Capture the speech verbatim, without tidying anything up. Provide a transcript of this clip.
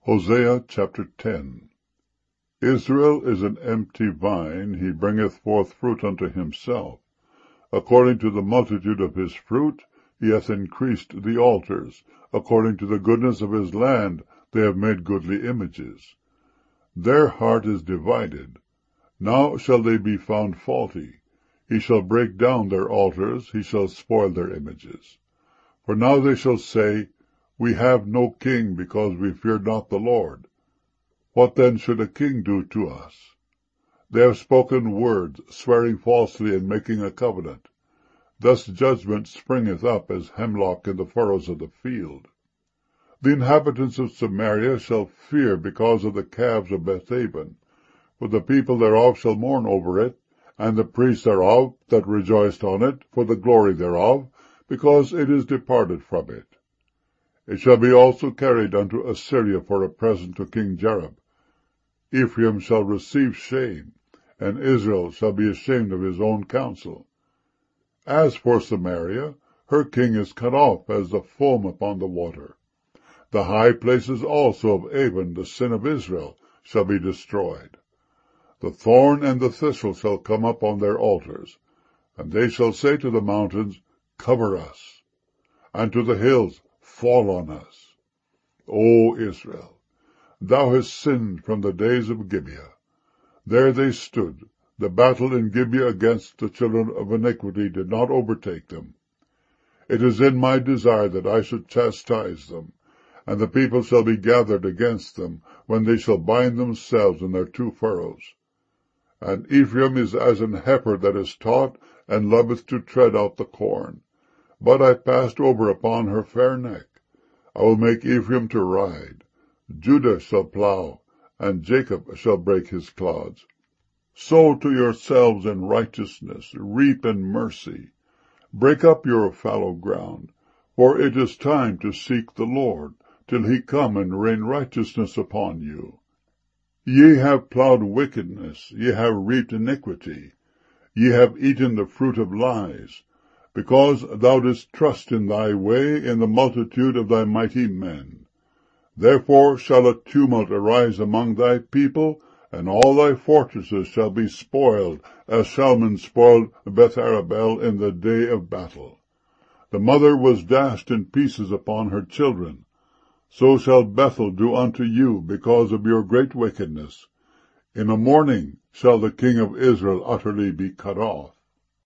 Hosea chapter ten. Israel is an empty vine, he bringeth forth fruit unto himself. According to the multitude of his fruit he hath increased the altars. According to the goodness of his land they have made goodly images. Their heart is divided. Now shall they be found faulty. He shall break down their altars, he shall spoil their images. For now they shall say, We have no king, because we fear not the Lord. What then should a king do to us? They have spoken words, swearing falsely and making a covenant. Thus judgment springeth up as hemlock in the furrows of the field. The inhabitants of Samaria shall fear because of the calves of Bethaven, for the people thereof shall mourn over it, and the priests thereof that rejoiced on it, for the glory thereof, because it is departed from it. It shall be also carried unto Assyria for a present to King Jareb. Ephraim shall receive shame, and Israel shall be ashamed of his own counsel. As for Samaria, her king is cut off as the foam upon the water. The high places also of Avon, the sin of Israel, shall be destroyed. The thorn and the thistle shall come up on their altars, and they shall say to the mountains, Cover us, and to the hills, Fall on us. O Israel, thou hast sinned from the days of Gibeah. There they stood. The battle in Gibeah against the children of iniquity did not overtake them. It is in my desire that I should chastise them, and the people shall be gathered against them, when they shall bind themselves in their two furrows. And Ephraim is as an heifer that is taught, and loveth to tread out the corn. But I passed over upon her fair neck. I will make Ephraim to ride. Judah shall plow, and Jacob shall break his clods. Sow to yourselves in righteousness, reap in mercy. Break up your fallow ground, for it is time to seek the Lord, till he come and rain righteousness upon you. Ye have plowed wickedness, ye have reaped iniquity. Ye have eaten the fruit of lies, because thou didst trust in thy way in the multitude of thy mighty men. Therefore shall a tumult arise among thy people, and all thy fortresses shall be spoiled, as Shalman spoiled Betharabel in the day of battle. The mother was dashed in pieces upon her children. So shall Bethel do unto you, because of your great wickedness. In a morning shall the king of Israel utterly be cut off.